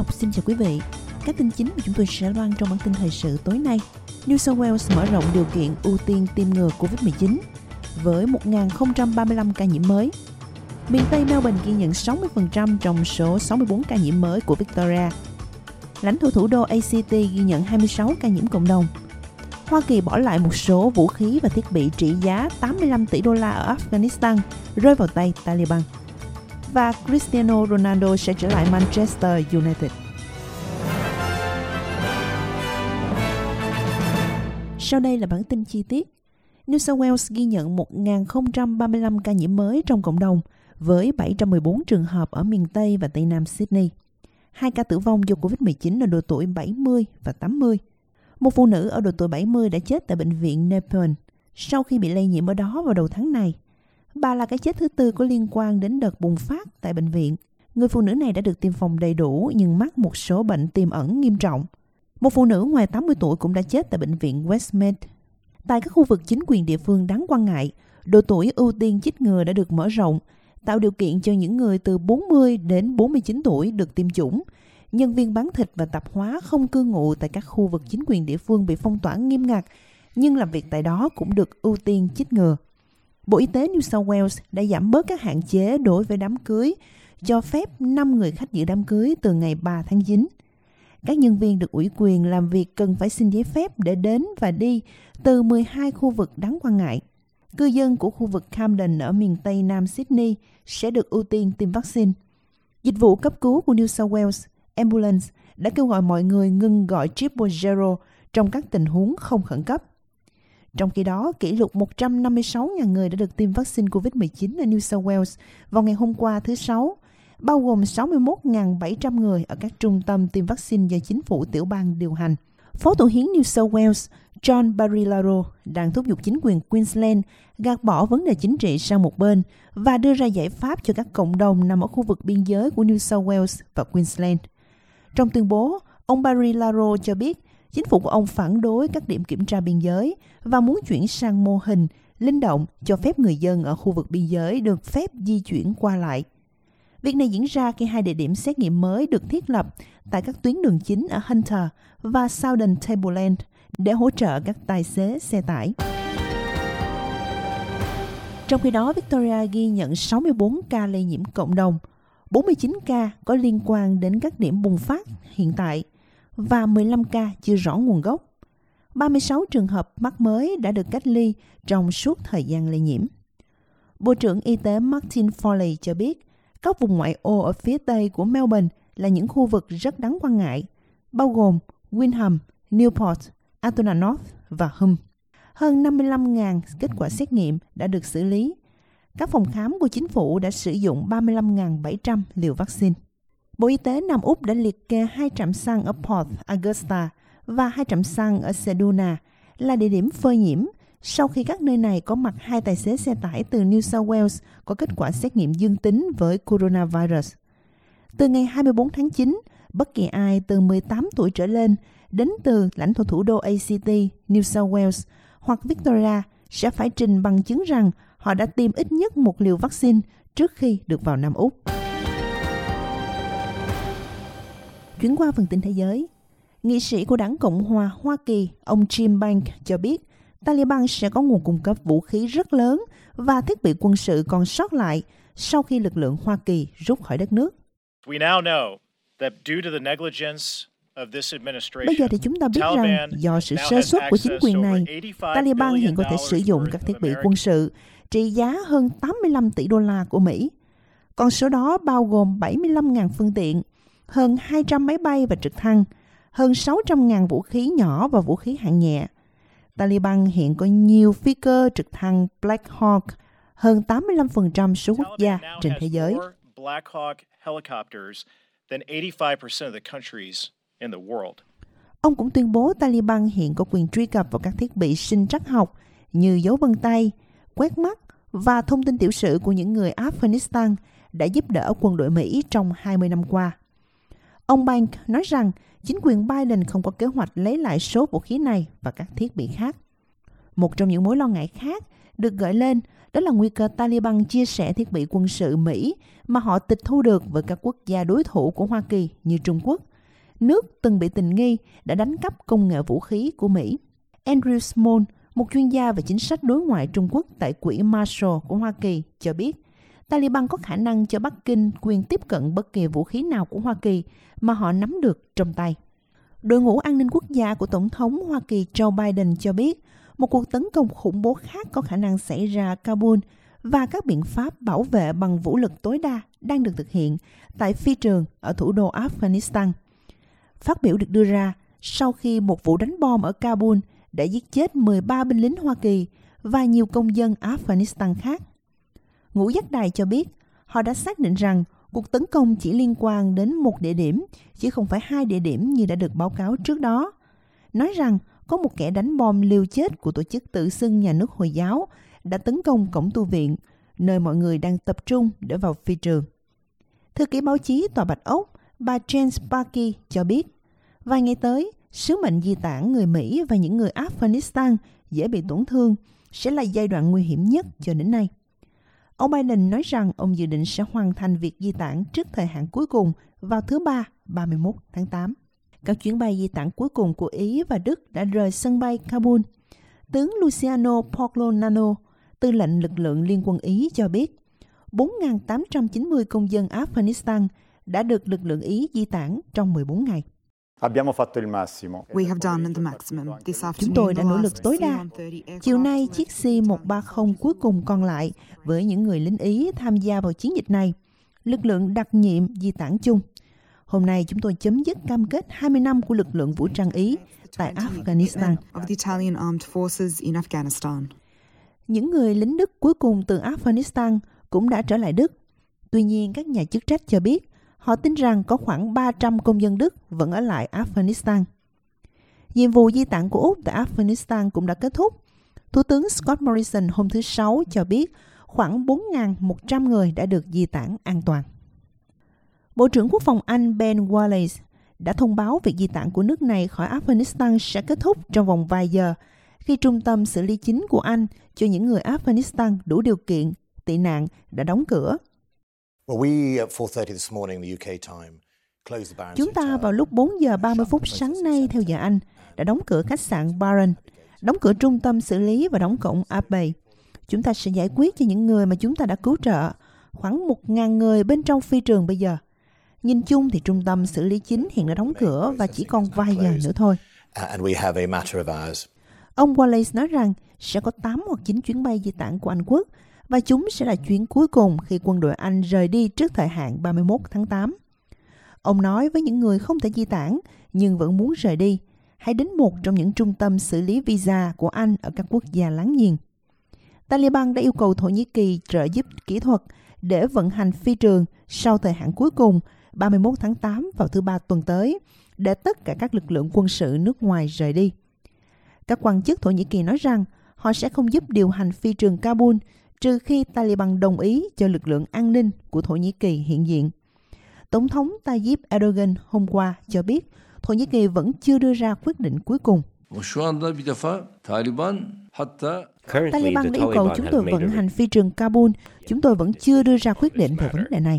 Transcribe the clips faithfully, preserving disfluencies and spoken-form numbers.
Ngọc xin chào quý vị. Các tin chính của chúng tôi sẽ loan trong bản tin thời sự tối nay. New South Wales mở rộng điều kiện ưu tiên tiêm ngừa covid mười chín với một nghìn không trăm ba mươi lăm ca nhiễm mới. Miền Tây Melbourne ghi nhận sáu mươi phần trăm trong số sáu mươi bốn ca nhiễm mới của Victoria. Lãnh thổ thủ đô a xê tê ghi nhận hai mươi sáu ca nhiễm cộng đồng. Hoa Kỳ bỏ lại một số vũ khí và thiết bị trị giá tám mươi lăm tỷ đô la ở Afghanistan rơi vào tay Taliban. Và Cristiano Ronaldo sẽ trở lại Manchester United. Sau đây là bản tin chi tiết. New South Wales ghi nhận một nghìn không trăm ba mươi lăm ca nhiễm mới trong cộng đồng, với bảy trăm mười bốn trường hợp ở miền Tây và Tây Nam Sydney. Hai ca tử vong do covid mười chín ở độ tuổi bảy mươi và tám mươi. Một phụ nữ ở độ tuổi bảy mươi đã chết tại bệnh viện Nepean sau khi bị lây nhiễm ở đó vào đầu tháng này. Bà là cái chết thứ tư có liên quan đến đợt bùng phát tại bệnh viện. Người phụ nữ này đã được tiêm phòng đầy đủ nhưng mắc một số bệnh tiềm ẩn nghiêm trọng. Một phụ nữ ngoài tám mươi tuổi cũng đã chết tại bệnh viện Westmead. Tại các khu vực chính quyền địa phương đáng quan ngại, độ tuổi ưu tiên chích ngừa đã được mở rộng, tạo điều kiện cho những người từ bốn mươi đến bốn mươi chín tuổi được tiêm chủng. Nhân viên bán thịt và tạp hóa không cư ngụ tại các khu vực chính quyền địa phương bị phong tỏa nghiêm ngặt, nhưng làm việc tại đó cũng được ưu tiên chích ngừa. Bộ Y tế New South Wales đã giảm bớt các hạn chế đối với đám cưới, cho phép năm người khách dự đám cưới từ ngày ba tháng chín. Các nhân viên được ủy quyền làm việc cần phải xin giấy phép để đến và đi từ mười hai khu vực đáng quan ngại. Cư dân của khu vực Camden ở miền Tây Nam Sydney sẽ được ưu tiên tiêm vaccine. Dịch vụ cấp cứu của New South Wales Ambulance đã kêu gọi mọi người ngừng gọi triple zero trong các tình huống không khẩn cấp. Trong khi đó, kỷ lục một trăm năm mươi sáu nghìn người đã được tiêm vaccine covid mười chín ở New South Wales vào ngày hôm qua thứ Sáu, bao gồm sáu mươi mốt nghìn bảy trăm người ở các trung tâm tiêm vaccine do chính phủ tiểu bang điều hành. Phó Thủ hiến New South Wales John Barilaro đang thúc giục chính quyền Queensland gạt bỏ vấn đề chính trị sang một bên và đưa ra giải pháp cho các cộng đồng nằm ở khu vực biên giới của New South Wales và Queensland. Trong tuyên bố, ông Barilaro cho biết chính phủ của ông phản đối các điểm kiểm tra biên giới và muốn chuyển sang mô hình linh động cho phép người dân ở khu vực biên giới được phép di chuyển qua lại. Việc này diễn ra khi hai địa điểm xét nghiệm mới được thiết lập tại các tuyến đường chính ở Hunter và Southern Tableland để hỗ trợ các tài xế xe tải. Trong khi đó, Victoria ghi nhận sáu mươi bốn ca lây nhiễm cộng đồng, bốn mươi chín ca có liên quan đến các điểm bùng phát hiện tại và mười lăm ca chưa rõ nguồn gốc. ba mươi sáu trường hợp mắc mới đã được cách ly trong suốt thời gian lây nhiễm. Bộ trưởng Y tế Martin Foley cho biết các vùng ngoại ô ở phía tây của Melbourne là những khu vực rất đáng quan ngại, bao gồm Wyndham, Newport, Altona North và Hume. Hơn năm mươi lăm nghìn kết quả xét nghiệm đã được xử lý. Các phòng khám của chính phủ đã sử dụng ba mươi lăm nghìn bảy trăm liều vaccine. Bộ Y tế Nam Úc đã liệt kê hai trạm xăng ở Port Augusta và hai trạm xăng ở Ceduna là địa điểm phơi nhiễm sau khi các nơi này có mặt hai tài xế xe tải từ New South Wales có kết quả xét nghiệm dương tính với coronavirus. Từ ngày hai mươi bốn tháng chín, bất kỳ ai từ mười tám tuổi trở lên đến từ lãnh thổ thủ đô a xê tê, New South Wales hoặc Victoria sẽ phải trình bằng chứng rằng họ đã tiêm ít nhất một liều vaccine trước khi được vào Nam Úc. Chuyển qua phần tin thế giới, nghị sĩ của đảng Cộng hòa Hoa Kỳ, ông Jim Bank cho biết Taliban sẽ có nguồn cung cấp vũ khí rất lớn và thiết bị quân sự còn sót lại sau khi lực lượng Hoa Kỳ rút khỏi đất nước. Bây giờ thì chúng ta biết rằng do sự sơ suất của chính quyền này, Taliban hiện có thể sử dụng các thiết bị quân sự trị giá hơn tám mươi lăm tỷ đô la của Mỹ. Con số đó bao gồm bảy mươi lăm nghìn phương tiện, hơn hai trăm máy bay và trực thăng, hơn sáu trăm nghìn vũ khí nhỏ và vũ khí hạng nhẹ. Taliban hiện có nhiều phi cơ trực thăng Black Hawk, hơn tám mươi lăm phần trăm số quốc gia trên thế giới. Ông cũng tuyên bố Taliban hiện có quyền truy cập vào các thiết bị sinh trắc học như dấu vân tay, quét mắt và thông tin tiểu sử của những người Afghanistan đã giúp đỡ quân đội Mỹ trong hai mươi năm qua. Ông Bank nói rằng chính quyền Biden không có kế hoạch lấy lại số vũ khí này và các thiết bị khác. Một trong những mối lo ngại khác được gợi lên đó là nguy cơ Taliban chia sẻ thiết bị quân sự Mỹ mà họ tịch thu được với các quốc gia đối thủ của Hoa Kỳ như Trung Quốc, nước từng bị tình nghi đã đánh cắp công nghệ vũ khí của Mỹ. Andrew Small, một chuyên gia về chính sách đối ngoại Trung Quốc tại Quỹ Marshall của Hoa Kỳ, cho biết Taliban có khả năng cho Bắc Kinh quyền tiếp cận bất kỳ vũ khí nào của Hoa Kỳ mà họ nắm được trong tay. Đội ngũ an ninh quốc gia của Tổng thống Hoa Kỳ Joe Biden cho biết một cuộc tấn công khủng bố khác có khả năng xảy ra Kabul và các biện pháp bảo vệ bằng vũ lực tối đa đang được thực hiện tại phi trường ở thủ đô Afghanistan. Phát biểu được đưa ra sau khi một vụ đánh bom ở Kabul đã giết chết mười ba binh lính Hoa Kỳ và nhiều công dân Afghanistan khác. Ngũ giác đài cho biết họ đã xác định rằng cuộc tấn công chỉ liên quan đến một địa điểm, chứ không phải hai địa điểm như đã được báo cáo trước đó. Nói rằng có một kẻ đánh bom liều chết của tổ chức tự xưng nhà nước Hồi giáo đã tấn công cổng tu viện, nơi mọi người đang tập trung để vào phi trường. Thư ký báo chí Tòa Bạch Ốc, bà Jen Psaki cho biết, vài ngày tới, sứ mệnh di tản người Mỹ và những người Afghanistan dễ bị tổn thương sẽ là giai đoạn nguy hiểm nhất cho đến nay. Ông Biden nói rằng ông dự định sẽ hoàn thành việc di tản trước thời hạn cuối cùng vào thứ Ba, ba mươi mốt tháng tám. Các chuyến bay di tản cuối cùng của Ý và Đức đã rời sân bay Kabul. Tướng Luciano Poglionano, tư lệnh lực lượng liên quân Ý cho biết, bốn nghìn tám trăm chín mươi công dân Afghanistan đã được lực lượng Ý di tản trong mười bốn ngày. Chúng tôi đã nỗ lực tối đa. Chiều nay, chiếc C một ba không cuối cùng còn lại với những người lính Ý tham gia vào chiến dịch này, lực lượng đặc nhiệm di tản chung. Hôm nay, chúng tôi chấm dứt cam kết hai mươi năm của lực lượng vũ trang Ý tại Afghanistan. Những người lính Đức cuối cùng từ Afghanistan cũng đã trở lại Đức. Tuy nhiên, các nhà chức trách cho biết họ tin rằng có khoảng ba trăm công dân Đức vẫn ở lại Afghanistan. Nhiệm vụ di tản của Úc tại Afghanistan cũng đã kết thúc. Thủ tướng Scott Morrison hôm thứ Sáu cho biết khoảng bốn nghìn một trăm người đã được di tản an toàn. Bộ trưởng Quốc phòng Anh Ben Wallace đã thông báo việc di tản của nước này khỏi Afghanistan sẽ kết thúc trong vòng vài giờ khi trung tâm xử lý chính của Anh cho những người Afghanistan đủ điều kiện tị nạn đã đóng cửa. Chúng ta vào lúc bốn giờ ba mươi phút sáng nay theo giờ Anh đã đóng cửa khách sạn Byron, đóng cửa trung tâm xử lý và đóng cổng Abbey. Chúng ta sẽ giải quyết cho những người mà chúng ta đã cứu trợ, khoảng một nghìn người bên trong phi trường bây giờ. Nhìn chung thì trung tâm xử lý chính hiện đã đóng cửa và chỉ còn vài giờ nữa thôi. Ông Wallace nói rằng sẽ có tám hoặc chín chuyến bay di tản của Anh Quốc và chúng sẽ là chuyến cuối cùng khi quân đội Anh rời đi trước thời hạn ba mươi mốt tháng tám. Ông nói với những người không thể di tản nhưng vẫn muốn rời đi, hãy đến một trong những trung tâm xử lý visa của Anh ở các quốc gia láng giềng. Taliban đã yêu cầu Thổ Nhĩ Kỳ trợ giúp kỹ thuật để vận hành phi trường sau thời hạn cuối cùng ba mươi mốt tháng tám vào thứ Ba tuần tới, để tất cả các lực lượng quân sự nước ngoài rời đi. Các quan chức Thổ Nhĩ Kỳ nói rằng họ sẽ không giúp điều hành phi trường Kabul trừ khi Taliban đồng ý cho lực lượng an ninh của Thổ Nhĩ Kỳ hiện diện. Tổng thống Tayyip Erdogan hôm qua cho biết Thổ Nhĩ Kỳ vẫn chưa đưa ra quyết định cuối cùng. Taliban đã yêu cầu chúng tôi vận hành phi trường Kabul. Chúng tôi vẫn chưa đưa ra quyết định về vấn đề này.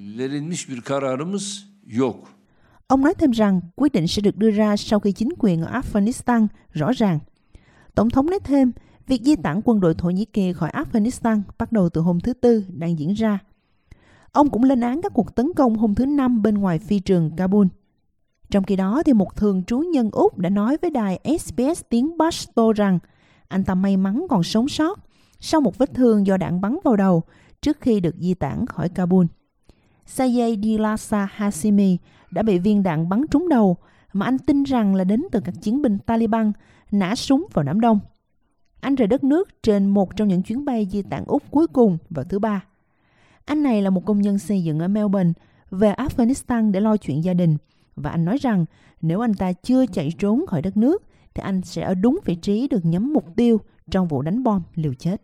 Ông nói thêm rằng quyết định sẽ được đưa ra sau khi chính quyền ở Afghanistan rõ ràng. Tổng thống nói thêm, việc di tản quân đội Thổ Nhĩ Kỳ khỏi Afghanistan bắt đầu từ hôm thứ Tư đang diễn ra. Ông cũng lên án các cuộc tấn công hôm thứ Năm bên ngoài phi trường Kabul. Trong khi đó, thì một thường trú nhân Úc đã nói với đài ét bê ét tiếng Pashto rằng anh ta may mắn còn sống sót sau một vết thương do đạn bắn vào đầu trước khi được di tản khỏi Kabul. Sayed Dilasa Hashimi đã bị viên đạn bắn trúng đầu mà anh tin rằng là đến từ các chiến binh Taliban nã súng vào đám đông. Anh rời đất nước trên một trong những chuyến bay di tản Úc cuối cùng vào thứ Ba. Anh này là một công nhân xây dựng ở Melbourne, về Afghanistan để lo chuyện gia đình. Và anh nói rằng nếu anh ta chưa chạy trốn khỏi đất nước, thì anh sẽ ở đúng vị trí được nhắm mục tiêu trong vụ đánh bom liều chết.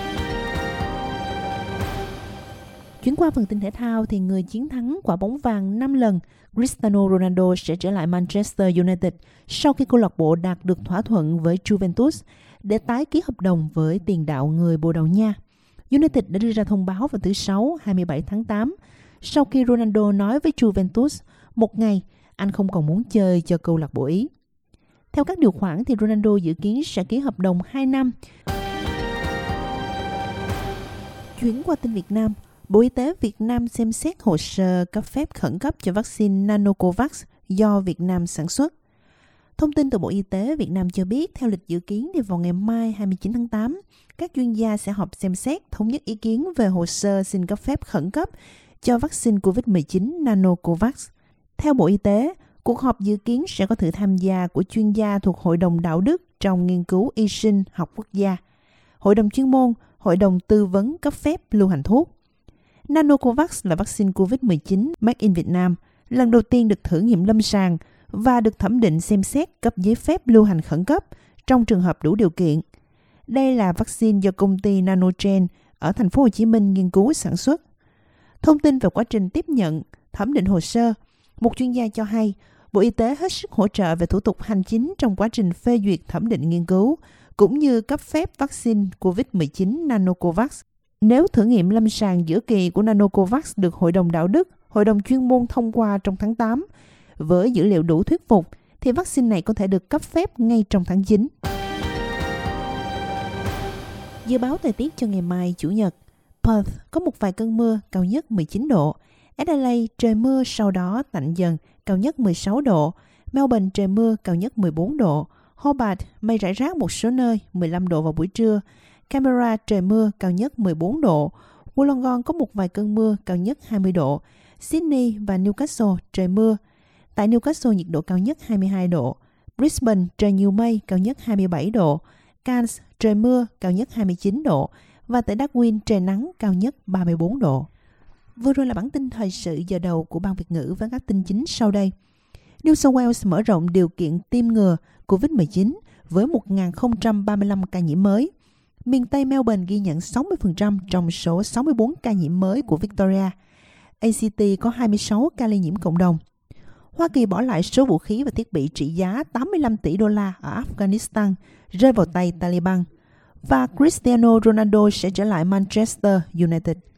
Chuyển qua phần tin thể thao thì người chiến thắng quả bóng vàng năm lần Cristiano Ronaldo sẽ trở lại Manchester United sau khi câu lạc bộ đạt được thỏa thuận với Juventus để tái ký hợp đồng với tiền đạo người Bồ Đào Nha. United đã đưa ra thông báo vào thứ Sáu hai mươi bảy tháng tám sau khi Ronaldo nói với Juventus một ngày anh không còn muốn chơi cho câu lạc bộ Ý. Theo các điều khoản thì Ronaldo dự kiến sẽ ký hợp đồng hai năm. Chuyển qua tin Việt Nam, Bộ Y tế Việt Nam xem xét hồ sơ cấp phép khẩn cấp cho vaccine Nanocovax do Việt Nam sản xuất. Thông tin từ Bộ Y tế Việt Nam cho biết, theo lịch dự kiến thì vào ngày mai hai mươi chín tháng tám, các chuyên gia sẽ họp xem xét thống nhất ý kiến về hồ sơ xin cấp phép khẩn cấp cho vaccine covid mười chín Nanocovax. Theo Bộ Y tế, cuộc họp dự kiến sẽ có sự tham gia của chuyên gia thuộc Hội đồng Đạo đức trong nghiên cứu y sinh học quốc gia, Hội đồng chuyên môn, Hội đồng tư vấn cấp phép lưu hành thuốc. Nanocovax là vaccine covid mười chín made in Việt Nam, lần đầu tiên được thử nghiệm lâm sàng và được thẩm định xem xét cấp giấy phép lưu hành khẩn cấp trong trường hợp đủ điều kiện. Đây là vaccine do công ty Nanogen ở thành phố Hồ Chí Minh nghiên cứu sản xuất. Thông tin về quá trình tiếp nhận, thẩm định hồ sơ, một chuyên gia cho hay Bộ Y tế hết sức hỗ trợ về thủ tục hành chính trong quá trình phê duyệt thẩm định nghiên cứu, cũng như cấp phép vaccine covid mười chín Nanocovax. Nếu thử nghiệm lâm sàng giữa kỳ của Nanocovax được Hội đồng Đạo đức, Hội đồng chuyên môn thông qua trong tháng tám, với dữ liệu đủ thuyết phục, thì vaccine này có thể được cấp phép ngay trong tháng chín. Dự báo thời tiết cho ngày mai Chủ nhật. Perth có một vài cơn mưa, cao nhất mười chín độ. Adelaide trời mưa sau đó tạnh dần, cao nhất mười sáu độ. Melbourne trời mưa, cao nhất mười bốn độ. Hobart mây rải rác một số nơi, mười lăm độ vào buổi trưa. Canberra trời mưa, cao nhất mười bốn độ. Wollongong có một vài cơn mưa, cao nhất hai mươi độ. Sydney và Newcastle trời mưa. Tại Newcastle nhiệt độ cao nhất hai mươi hai độ. Brisbane trời nhiều mây, cao nhất hai mươi bảy độ. Cairns trời mưa, cao nhất hai mươi chín độ. Và tại Darwin trời nắng, cao nhất ba mươi bốn độ. Vừa rồi là bản tin thời sự giờ đầu của Ban Việt ngữ với các tin chính sau đây. New South Wales mở rộng điều kiện tiêm ngừa covid mười chín với một nghìn không trăm ba mươi lăm ca nhiễm mới. Miền Tây Melbourne ghi nhận sáu mươi phần trăm trong số sáu mươi bốn ca nhiễm mới của Victoria. a xê tê có hai mươi sáu ca lây nhiễm cộng đồng. Hoa Kỳ bỏ lại số vũ khí và thiết bị trị giá tám mươi lăm tỷ đô la ở Afghanistan rơi vào tay Taliban. Và Cristiano Ronaldo sẽ trở lại Manchester United.